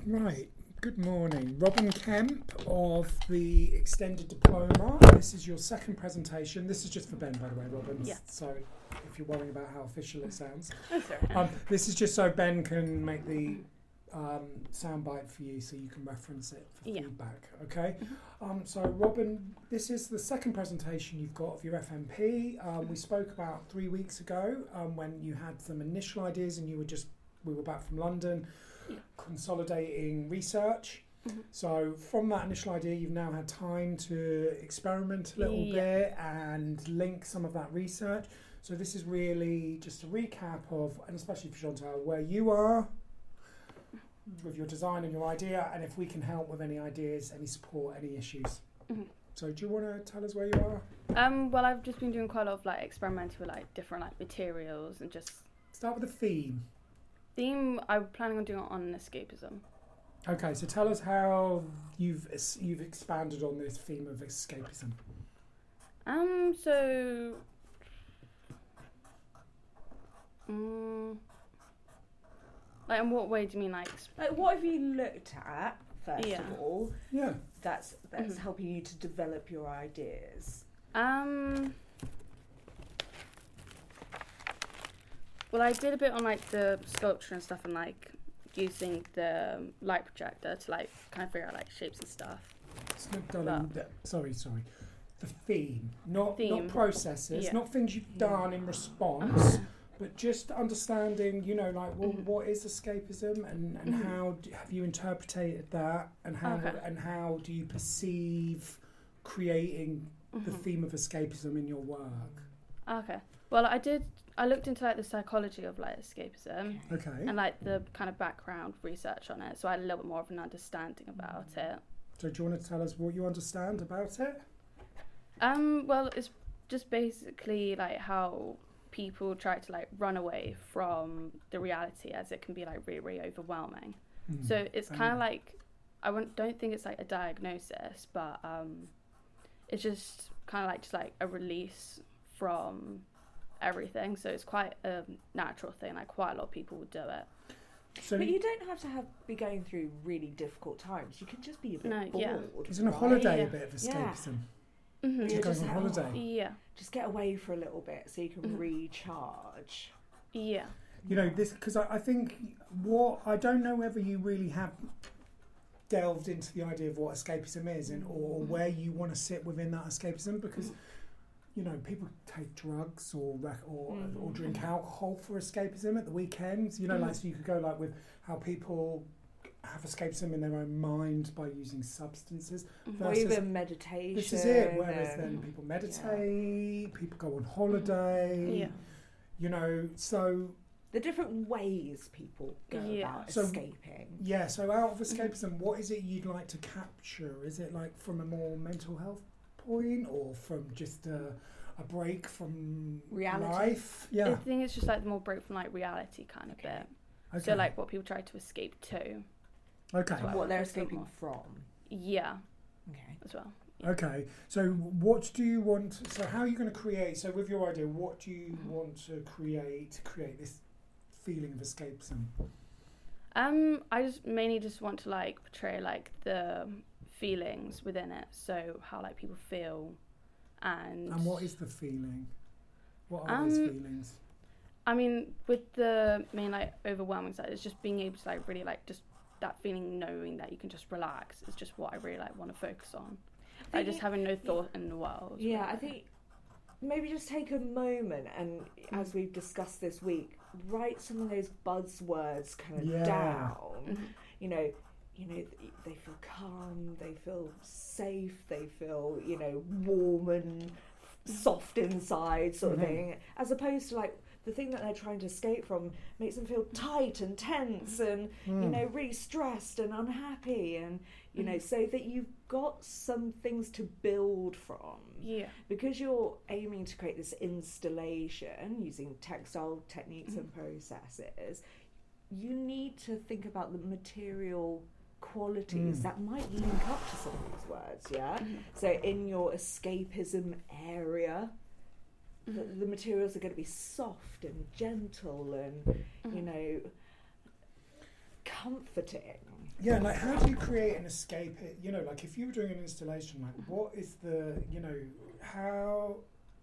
Right, good morning. Robin Kemp of the Extended Diploma. This is your second presentation. This is just for Ben, by the way, Robin. Yeah. So if you're worrying about how official it sounds. That's all right. This is just so Ben can make the soundbite for you so you can reference it for feedback, okay? So Robin, this is the second presentation you've got of your FMP. We spoke about 3 weeks ago when you had some initial ideas and we were back from London consolidating research. So from that initial idea, you've now had time to experiment a little bit and link some of that research. So this is really just a recap of, and especially for Chantal, where you are with your design and your idea, and if we can help with any ideas, any support, any issues. So do you want to tell us where you are? Well, I've just been doing quite a lot of experimenting with different materials and just Start with the theme. I'm planning on doing it on escapism. Okay, so tell us how you've expanded on this theme of escapism. So in what way do you mean what have you looked at first of all? Yeah. That's helping you to develop your ideas. Well, I did a bit on the sculpture and stuff, and using the light projector to kind of figure out shapes and stuff. Sorry. The theme, not processes, not things you've done in response, but just understanding. What is escapism, and how have you interpreted that, and how do you perceive creating the theme of escapism in your work? Okay. Well, I looked into the psychology of escapism. Okay. And the kind of background research on it, so I had a little bit more of an understanding about it. So do you want to tell us what you understand about it? Well, it's just basically how people try to run away from the reality, as it can be really, really overwhelming. So it's kind of I don't think it's a diagnosis, but it's just kind of just a release from everything. So it's quite a natural thing. Quite a lot of people will do it. But you don't have to be going through really difficult times. You can just be a bit bored. Isn't a holiday a bit of escapism? Yeah. Just going on holiday. Yeah. Just get away for a little bit so you can recharge. Yeah. This because I think I don't know whether you really have delved into the idea of what escapism is or where you want to sit within that escapism, because people take drugs or drink alcohol for escapism at the weekends. So you could go with how people have escapism in their own mind by using substances. Or even meditation. This is it. Whereas then people meditate, people go on holiday. So the different ways people go about escaping. Yeah. So out of escapism, what is it you'd like to capture? Is it from a more mental health point, or from just a break from reality life? I think it's just the more break from reality kind of bit. Okay. So what people try to escape to. Okay. And what they're escaping from. Yeah. Okay. As well. Yeah. Okay. So what do you want? So how are you going to create? So with your idea, what do you want to create this feeling of escapism? I just mainly want to portray the feelings within it, so how people feel, and what is the feeling? What are those feelings? I mean, with the main overwhelming side, it's just being able to really just that feeling, knowing that you can just relax is just what I really want to focus on. Just having no thought in the world. Yeah, really. I think maybe just take a moment and, as we've discussed this week, write some of those buzzwords kind of down. They feel calm, they feel safe, they feel, warm and soft inside sort of thing, as opposed to the thing that they're trying to escape from makes them feel tight and tense and, really stressed and unhappy, and, so that you've got some things to build from. Yeah. Because you're aiming to create this installation using textile techniques and processes, you need to think about the material qualities that might link up to some of these words, So in your escapism area, the materials are going to be soft and gentle and, comforting. Yeah, like how do you create an escape? You know, like if you were doing an installation, like what is the, you know, how...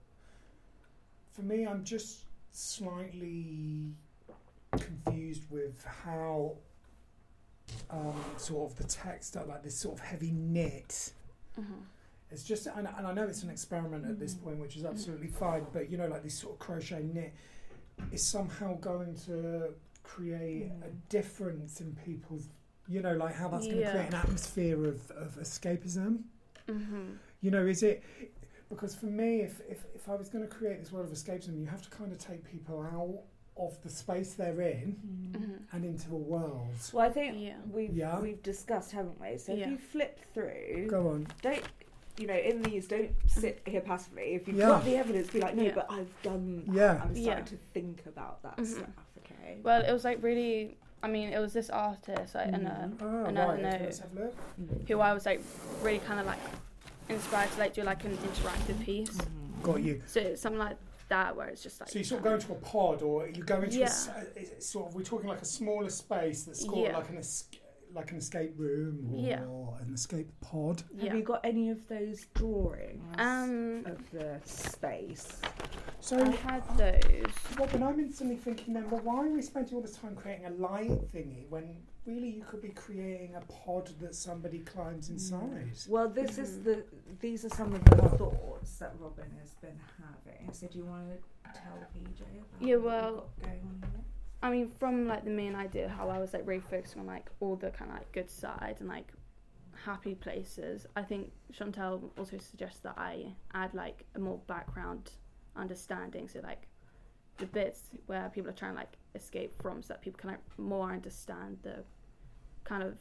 For me, I'm just slightly confused with how sort of the text, like this sort of heavy knit. It's just, and I know it's an experiment at this point, which is absolutely fine, but you know, like this sort of crochet knit is somehow going to create a difference in people's, you know, like how that's going to create an atmosphere of escapism. You know, is it, because for me, if I was going to create this world of escapism, you have to kind of take people out of the space they're in and into a world. Well, I think we've discussed, haven't we? So if you flip through, go on. Don't, you know, in these, don't sit here passively. If you've got the evidence, be like, no, but I've done that. I'm starting to think about that stuff. Okay. Well, it was like really. I mean, it was this artist, like, another note, who I was like really kind of like inspired to like do like an interactive piece. Got you. So it's something like that where it's just like. So you sort of go into a pod, or you go into sort of, we're talking like a smaller space that's called like an escape room or an escape pod. Have you got any of those drawings of the space? So I had those. Robin, I'm instantly thinking then, well, why are we spending all this time creating a light thingy when really you could be creating a pod that somebody climbs inside? Well, these are some of the thoughts that Robin has been having. So do you want to tell PJ about what you've got going on here? I mean, from like the main idea, how I was like really focusing on like all the kind of like good side and like happy places. I think Chantal also suggests that I add like a more background understanding, so like the bits where people are trying to like escape from, so that people can like more understand the kind of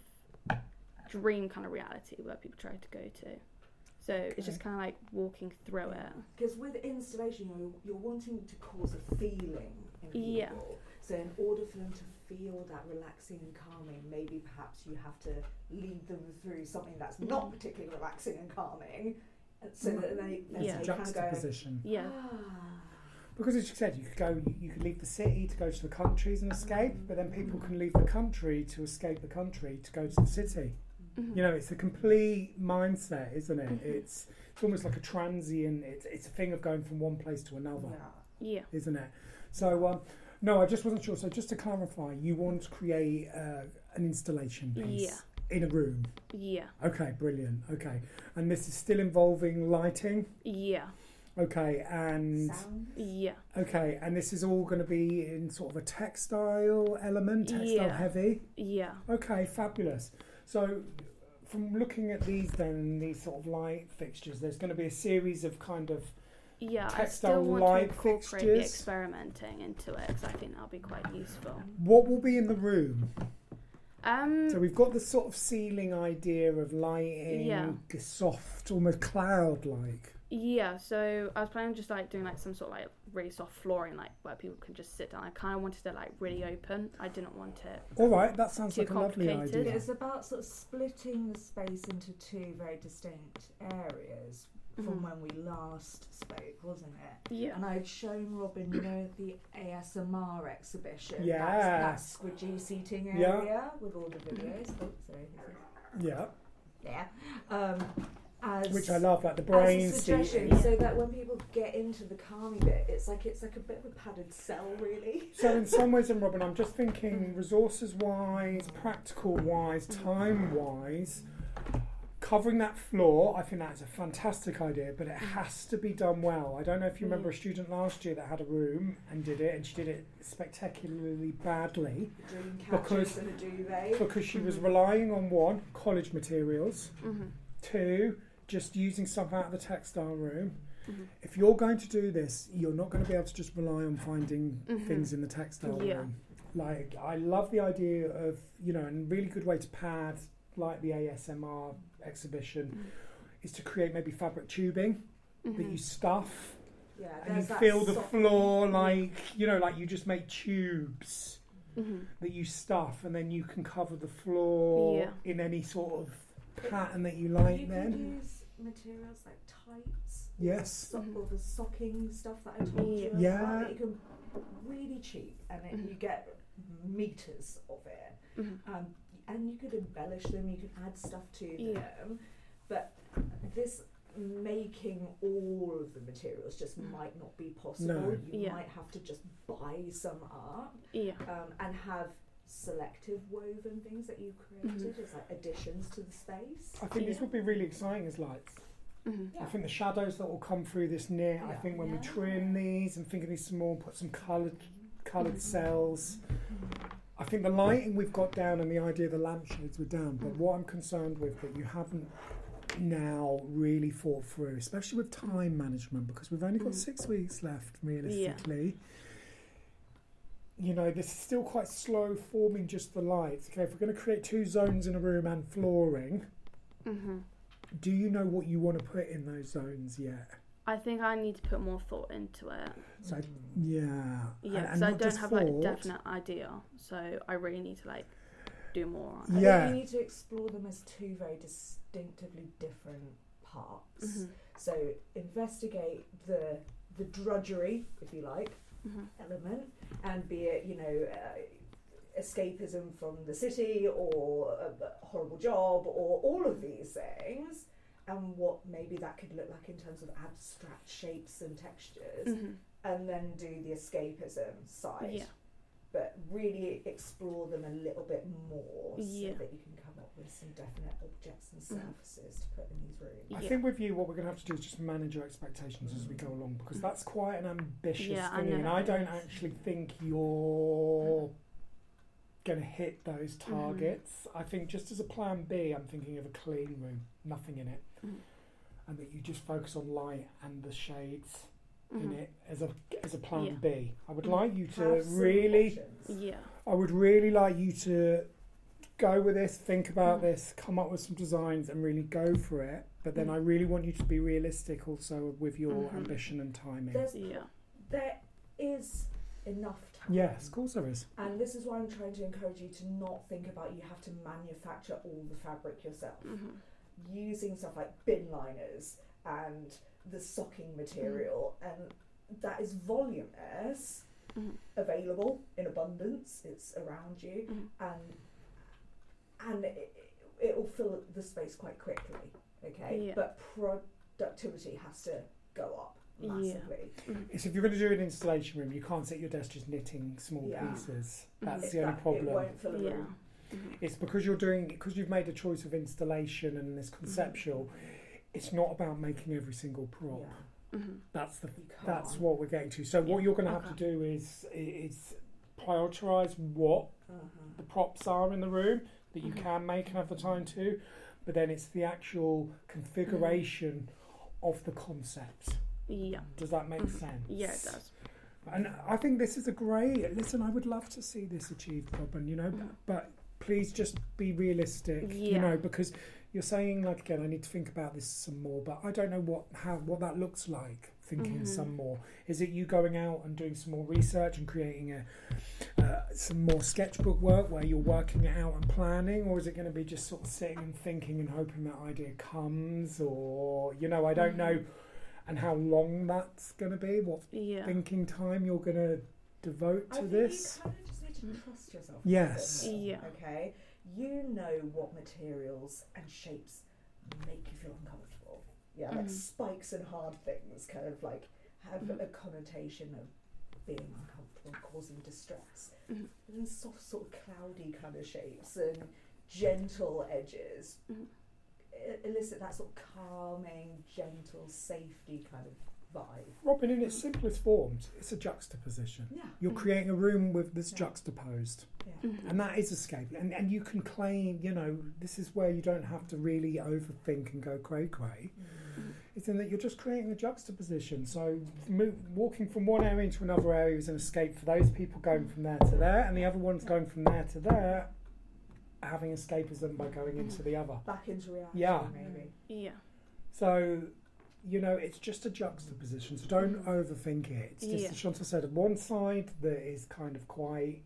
dream kind of reality where people try to go to. So it's just kind of like walking through it. Because with installation, you're wanting to cause a feeling in people. So in order for them to feel that relaxing and calming, maybe perhaps you have to lead them through something that's not particularly relaxing and calming, so that they juxtaposition. Kind of go, Because as you said, you could leave the city to go to the countries and escape, but then people can leave the country to escape the country to go to the city. You know, it's a complete mindset, isn't it? It's almost like a transient. It's a thing of going from one place to another. Isn't it? So no, I just wasn't sure. So just to clarify, you want to create an installation piece in a room. Okay, brilliant. Okay, and this is still involving lighting. Okay, and sounds. Okay, and this is all going to be in sort of a textile element, textile heavy. Okay, fabulous. So, from looking at these sort of light fixtures, there's going to be a series of kind of textile I still want light to incorporate fixtures. the experimenting into it, because I think that'll be quite useful. What will be in the room? So we've got the sort of ceiling idea of lighting, soft, almost cloud-like. So I was planning just like doing like some sort of like really soft flooring, like where people can just sit down. I kind of wanted it like really open. I didn't want it all right, that sounds too like a lovely idea. It's about sort of splitting the space into two very distinct areas from when we last spoke, wasn't it? And I'd shown Robin, you know, the ASMR exhibition. That squidgy seating area with all the videos. Oh, sorry. Which I love, like the brain seating. So that when people get into the calming bit, it's like a bit of a padded cell, really. So in some ways, and Robin, I'm just thinking resources-wise, practical-wise, time-wise, covering that floor, I think that's a fantastic idea, but it has to be done well. I don't know if you remember a student last year that had a room and did it, and she did it spectacularly badly because she was relying on, one, college materials, two, just using stuff out of the textile room. If you're going to do this, you're not going to be able to just rely on finding things in the textile room. Like, I love the idea of, you know, and a really good way to pad, like the ASMR exhibition, is to create maybe fabric tubing that you stuff, and you fill the floor like, you know, like you just make tubes that you stuff, and then you can cover the floor in any sort of pattern that you like. You then can use materials like tights, or the socking stuff that I told you about, that you can really cheap, and then you get meters of it. And you could embellish them, you could add stuff to them, but this making all of the materials just might not be possible. You might have to just buy some up and have selective woven things that you created as like additions to the space. I think this would be really exciting as lights. I think the shadows that will come through this knit, I think when we trim these and think of these small, put some coloured cells. I think the lighting we've got down and the idea of the lampshades were down, but what I'm concerned with that you haven't now really thought through, especially with time management, because we've only got 6 weeks left realistically. You know, this is still quite slow forming just the lights. Okay, if we're going to create 2 zones in a room and flooring, do you know what you want to put in those zones yet? I think I need to put more thought into it. So because I don't have like a definite idea, so I really need to like do more. I think you need to explore them as 2 very distinctively different parts. So investigate the drudgery, if you like, element, and be it, you know, escapism from the city or a horrible job or all of these things, and what maybe that could look like in terms of abstract shapes and textures, and then do the escapism side. But really explore them a little bit more so that you can come up with some definite objects and surfaces to put in these rooms. I think with you, what we're going to have to do is just manage your expectations as we go along, because that's quite an ambitious thing, and I don't actually think you're going to hit those targets. I think just as a plan B, I'm thinking of a clean room, nothing in it, and that you just focus on light and the shades in it as a plan B. I would like you to really I would really like you to go with this, think about this, come up with some designs and really go for it, but then I really want you to be realistic also with your ambition and timing. There is enough time. Yes, of course there is. And this is why I'm trying to encourage you to not think about you have to manufacture all the fabric yourself. Using stuff like bin liners and the socking material, and that is voluminous, available in abundance, it's around you, and it will fill the space quite quickly, okay? But productivity has to go up massively. So if you're going to do an installation room, you can't sit at your desk just knitting small pieces. That's the only problem. It won't fill a room. It's because you've made a choice of installation and this conceptual. It's not about making every single prop. That's what we're getting to. So what you're going to have to do is prioritise what the props are in the room that you can make and have the time to, but then it's the actual configuration of the concept. Does that make sense? Yeah, it does. And I think this is a great. Listen, I would love to see this achieved, Robin. You know, but please just be realistic. You know, because you're saying, like, again, I need to think about this some more, but I don't know what that looks like, thinking some more. Is it you going out and doing some more research and creating some more sketchbook work where you're working it out and planning, or is it going to be just sort of sitting and thinking and hoping that idea comes, or, you know, I don't know, and how long that's going to be, what thinking time you're going to devote to this? I think you kind of just need to trust yourself. Yes. Okay? You know what materials and shapes make you feel uncomfortable. Like spikes and hard things kind of like have a connotation of being uncomfortable and causing distress. And then soft, sort of cloudy kind of shapes and gentle edges elicit that sort of calming, gentle, safety kind of vibe. Robin, in its simplest forms, it's a juxtaposition. You're creating a room with this juxtaposed. And that is escape. And you can claim, you know, this is where you don't have to really overthink and go cray-cray. It's in that you're just creating a juxtaposition. So walking from one area into another area is an escape for those people going from there to there, and the other one's going from there to there, having escapism by going into the other. Back into reality, maybe. So, you know, it's just a juxtaposition, so don't overthink it. It's just, as Chantal said, one side that is kind of quite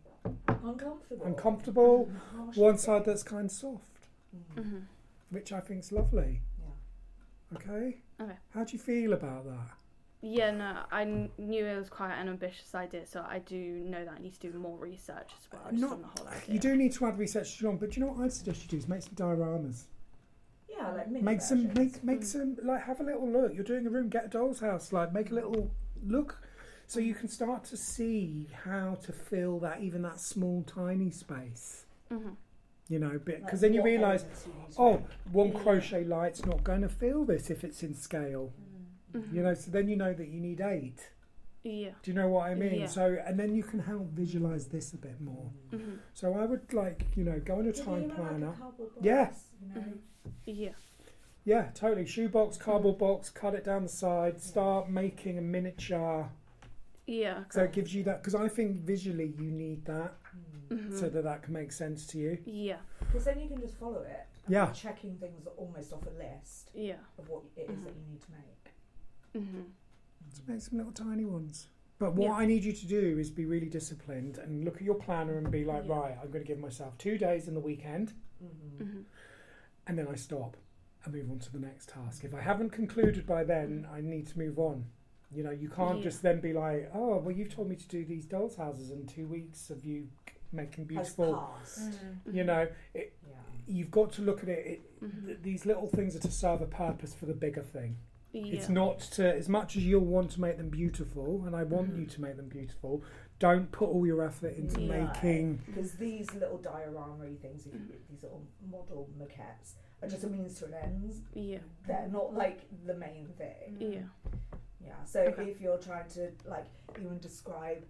uncomfortable, one side that's kind of soft, which I think is lovely. Okay? How do you feel about that? Yeah, no, I knew it was quite an ambitious idea, so I do know that I need to do more research as well, just on the whole idea. You do need to add research to it on, but you know what I'd suggest you do is make some dioramas. Yeah, like mini make some, versions. like have a little look. You're doing a room, get a doll's house, like make a little look, so you can start to see how to fill that, even that small, tiny space. Mm-hmm. You know, because Like then you what realise, elements you need to make. one crochet light's not going to fill this if it's in scale. Mm-hmm. You know, so then you know that you need 8. Yeah. Do you know what I mean? Yeah. So, and then you can help visualise this a bit more. Mm-hmm. So I would like, go on a Yeah, time you know, planner. like a cardboard box, Yeah. you know? Yeah. Yeah, totally. Shoebox, cardboard box, cut it down the side, start making a miniature. Yeah. So it gives you that, because I think visually you need that Mm-hmm. so that can make sense to you. Yeah. Because then you can just follow it. And Yeah. be checking things almost off a list Yeah. of what it is that you need to make. Mm-hmm. Let's make some little tiny ones. But what Yeah. I need you to do is be really disciplined and look at your planner and be like, Yeah. right, I'm going to give myself 2 days in the weekend, Mm-hmm. Mm-hmm. and then I stop and move on to the next task. If I haven't concluded by then, I need to move on. You know, you can't Yeah. just then be like, oh, well, you've told me to do these dolls' houses in 2 weeks of you making beautiful. Has passed. You know, Yeah. you've got to look at it. Mm-hmm. These little things are to serve a purpose for the bigger thing. Yeah. It's not to, as much as you'll want to make them beautiful, and I want you to make them beautiful, don't put all your effort into Yeah. making. Because these little diorama-y things, these little model maquettes, are just a means to an end. Yeah. They're not like the main thing. Yeah. Yeah. So Okay. if you're trying to like even describe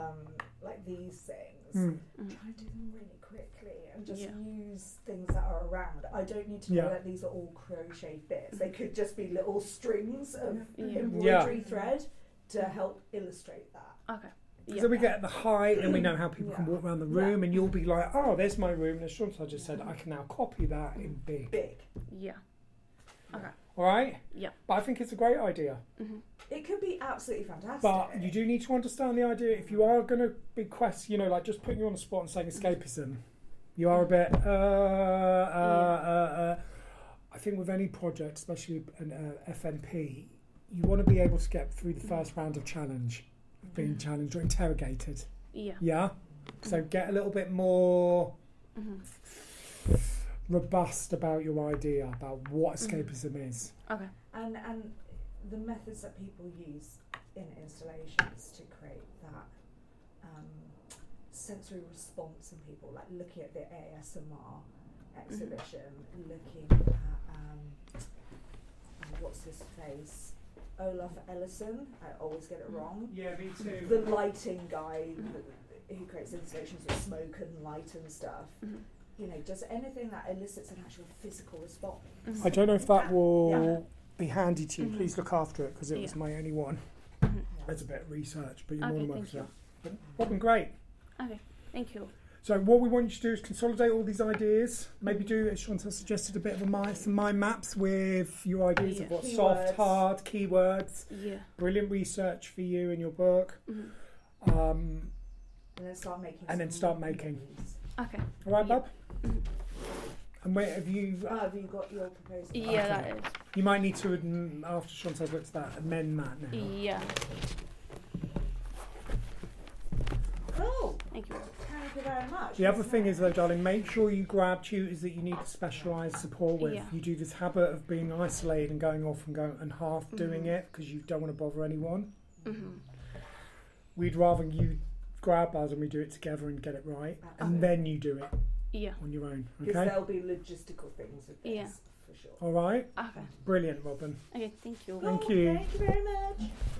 like these things, Mm. try and do them really quickly and just Yeah. use things that are around. I don't need to Yeah. know that these are all crocheted bits. They could just be little strings of Yeah. embroidery thread to help illustrate that. Okay. Yeah. So we get the height, and we know how people can Yeah. walk around the room, and you'll be like, oh, there's my room. And as Chantal just said, I can now copy that in big. Big. Yeah. Okay. All right? Yeah. But I think it's a great idea. Mm-hmm. It could be absolutely fantastic. But you do need to understand the idea. If you are going to be like just putting you on the spot and saying escapism, you are a bit. I think with any project, especially an FNP, you want to be able to get through the first round of challenge, being challenged or interrogated. Yeah. Yeah. So get a little bit more Mm-hmm. robust about your idea about what escapism is. Okay. And the methods that people use in installations to create that sensory response in people, like looking at the ASMR exhibition, looking at what's his face, Olaf Ellison. I always get it wrong. Yeah, me too. The lighting guy who creates installations with smoke and light and stuff. Mm-hmm. You know, just anything that elicits an actual physical response. Mm-hmm. I don't know if that will Yeah. be handy to you. Mhm. Please look after it because it was Yeah. my only one. Mm-hmm. It's a bit of research, but you're more Okay, than welcome thank to you. that. But Robin, great. Okay. Thank you. So what we want you to do is consolidate all these ideas. Maybe do, as Chantal suggested, a bit of some mind maps with your ideas of Yeah. what soft, Keywords. hard, keywords. Yeah. Brilliant research for you in your book. Mm-hmm. And then start making. And then some start making. movies. Okay. All right, Yeah. Bob? And wait, have you... Have you got your proposal? Yeah, that is. You might need to, after Chantal's looked at that, amend that now. Yeah. Cool. Thank you. Thank you very much. The other Isn't thing it? is, though, darling, make sure you grab tutors that you need specialised support with. Yeah. You do this habit of being isolated and going off and half doing it because you don't want to bother anyone. Mm-hmm. We'd rather you grab us and we do it together and get it right, and then you do it Yeah. on your own. Because Okay? there'll be logistical things with this, Yeah. for sure. All right? Okay. Brilliant, Robin. Okay. Thank you. Thank Cool, you. Thank you very much.